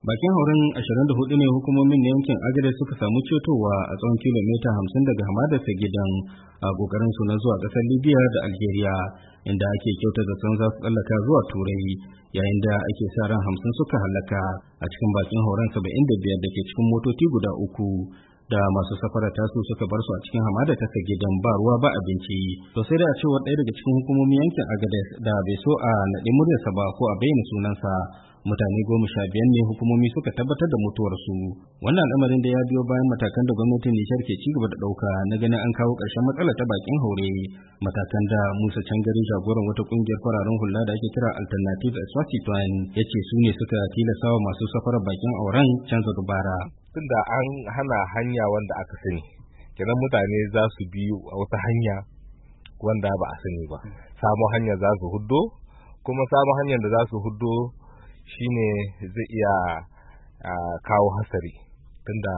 Bakin hauren 24 ne hukumomin na yankin Agadez suka samu cetowa a tsawon kilomita 50 daga hamadar gidan a kokarin su na zuwa ƙasar Libya da Algeria, inda ake kyauta da san za su tsallaka zuwa Turai, yayin da ake sa ran 50 suka halaka a cikin bakin hauren 75 da ke cikin motoci guda uku da masu safara tasu suka bar su a cikin hamada ta gidan ba ruwa ba abinci. To sai da a cewa ɗaya daga cikin hukumomin yankin Agadez da bai so a naɗi muryarsa ba ko a bayyana sunansa, mutane 15 ne hukumomi suka tabbatar da mutuwarsu. Wannan al'amarin da ya biyo bayan matakan da gwamnatin Nijar ke cigaba da ɗauka na ganin an kawo ƙarshen matsalar ta bakin haure, matakan da Musa Cangari, jagoran wata ƙungiyar fararen hula da ake kira Alternative Espace Citoyen, ya ce su ne suka tilastawa masu safarar bakin auren canza dubara. Tunda an hana hanya wanda aka sani, kenan mutane za su bi wata hanya wanda ba a sani ba. Samo hanya za su huddo, kuma samo hanyar da za su huddo shine zai iya kawo hasari, tunda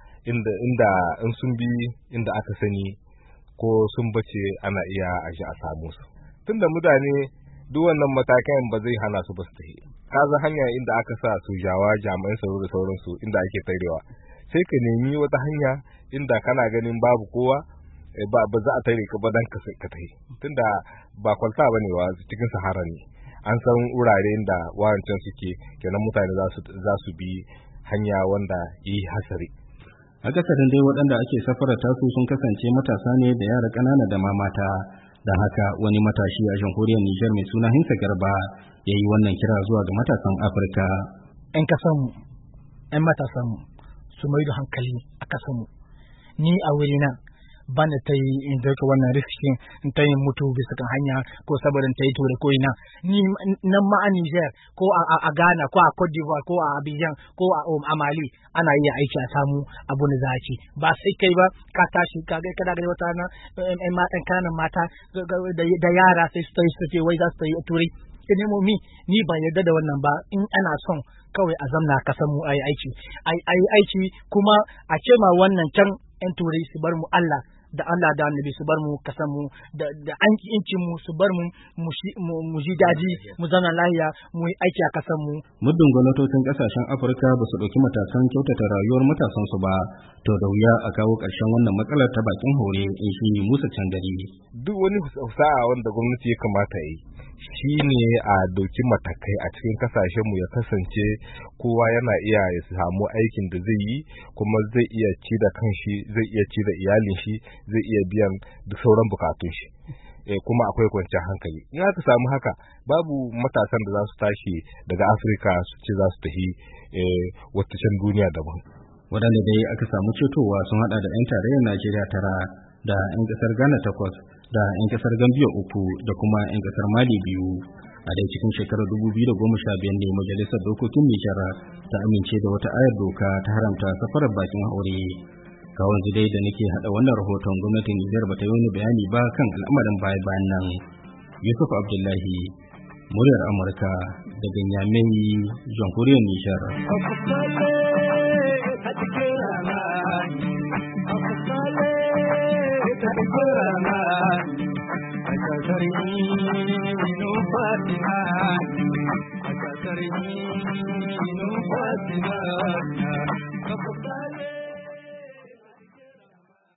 in sun bi inda aka sani ko sun bace ana iya aji a samu su. Tunda mutane duk wannan matakan ba zai hana su ba su tafi. Kaza hanya inda aka sa su jawa jami'an tsaro da sauransu inda ake tairewa, sai ka nemi wata hanya inda kana ganin babu kowa, ba za a tare ka ba dan ka tafi, tunda ba kwalta bane wa cikin sahara ne, an san wurare da wancan suke, kenan mutane za su bi hanya wanda yi hasari. Akasarin dai waɗanda ake safara tasu sun kasance matasa ne da yara ƙanana da ma mata. Da haka wani matashi a jamhuriyar Nijar mai suna Hinsa Garba ya yi wannan kira zuwa ga matasan Afirka. 'Yan kasanmu, 'yan matasanmu su mai da hankali a kasanmu. Ni a wurina ba na ta yi in dauka wannan riskin in ta yi mutu bisa kan hanya ko saboda ta yi tura ko ina. Ni nan ma a Niger ko a Ghana ko a Cote d'Ivoire ko a Abidjan ko a Mali ana iya aiki a samu abu na zaki. Ba sai kai ba ka tashi ka ga kada ga wata na ɗan kanan mata da yara sai su ce wai za su yi turai. Ni ban yarda da wannan ba. In ana son kawai a zamna kasan mu ayi aiki kuma a ce ma wannan can 'yan turai su bar mu Allah da annabi su bar mu kasan mu da an incin mu su bar mu ji daji mu zana lahiya mu yi aiki a kasan mu. Muddin gwamnatocin kasashen Afirka ba su ɗauki matakan kyautata rayuwar matasan su ba, to da wuya a kawo ƙarshen wannan matsalar ta bakin haure, in shi Musa Cangari. Duk wani sa'a wanda gwamnati ya kamata yi shine a doki matakai a cikin kasashen mu, ya kasance kowa yana iya ya samu aikin da zai yi, kuma zai iya ci da kanshi, zai iya ci da iyalin shi, zai iya biyan duk sauran bukatun shi, kuma akwai kwanciyar hankali. In aka samu haka, babu matasan da za su tashi daga Afirka su ce za su tafi wata can duniya daban. Waɗanda dai aka samu cetowa sun haɗa da 'yan tarayyar Najeriya 9 da 'yan ƙasar Ghana 8 da 'yan ƙasar Gambia 3 da kuma 'yan ƙasar Mali 2. A dai cikin shekarar 2015 ne Majalisar Dokokin Nijar ta amince da wata ayar doka ta haramta safarar bakin haure. Kawai dai da nake haɗa wannan rahoton, gwamnatin Nijar ba ta yi wani bayani ba kan al'amarin bayan nan. Yusuf Abdullahi, muryar Amurka daga Niamey, jamhuriyar Nijar.